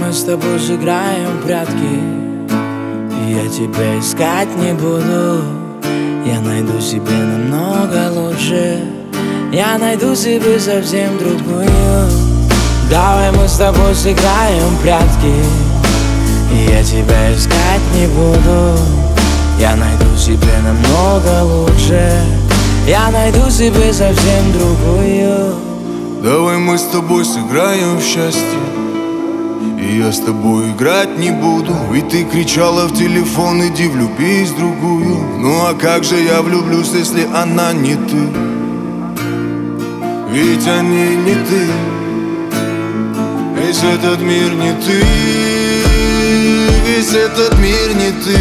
мы с тобой сыграем в прятки, и я тебя искать не буду. Я найду себе намного лучше, я найду себе совсем другую. Давай мы с тобой сыграем в прятки, и я тебя искать не буду. Я найду себе намного лучше, я найду себе совсем другую. Давай мы с тобой сыграем в счастье, и я с тобой играть не буду. Ведь ты кричала в телефон: иди влюбись в другую. Ну а как же я влюблюсь, если она не ты? Ведь они не ты, весь этот мир не ты, весь этот мир не ты.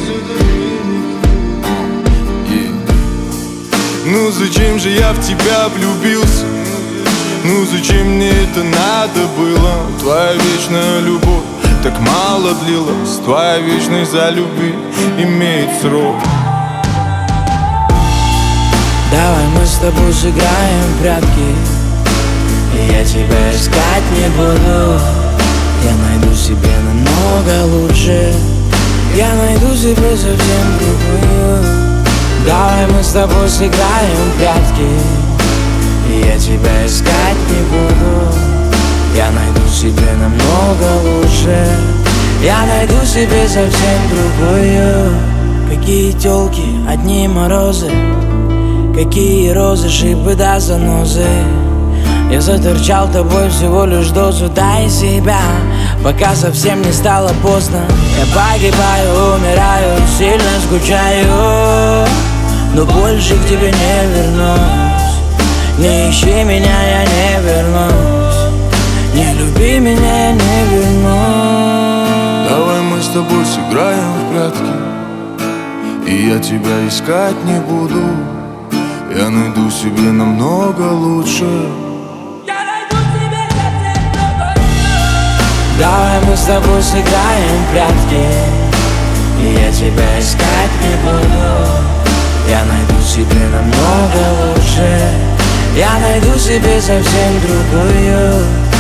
Ну зачем же я в тебя влюбился? Ну зачем мне это надо было? Твоя вечная любовь так мало длилась, твоя вечность за любви имеет срок. Давай мы с тобой сыграем в прятки, и я тебя искать не буду. Я найду себе намного лучше, я найду себе совсем другую. Давай мы с тобой сыграем в прятки, и я тебя искать не буду. Я найду себе намного лучше, я найду себе совсем другую. Какие тёлки, одни морозы, какие розы, шипы да занозы. Я заторчал тобой всего лишь дозу, дай себя, пока совсем не стало поздно. Я погибаю, умираю, сильно скучаю, но больше к тебе не вернусь. Не ищи меня, я не вернусь. Не люби меня, я не вернусь. Давай мы с тобой сыграем в прятки, и я тебя искать не буду. Я найду себе намного лучше. Давай мы с тобой сыграем в прятки, и я тебя искать не буду. Я найду себе намного лучше, я найду себе совсем другую.